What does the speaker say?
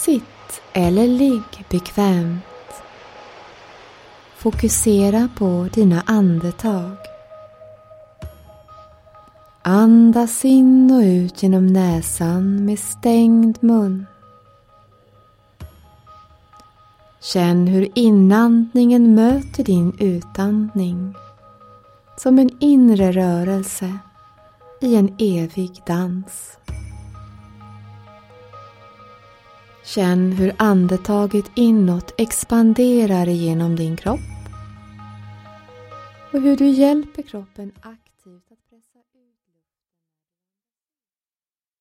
Sitt eller ligg bekvämt. Fokusera på dina andetag. Andas in och ut genom näsan med stängd mun. Känn hur inandningen möter din utandning som en inre rörelse i en evig dans. Känn hur andetaget inåt expanderar genom din kropp och hur du hjälper kroppen aktivt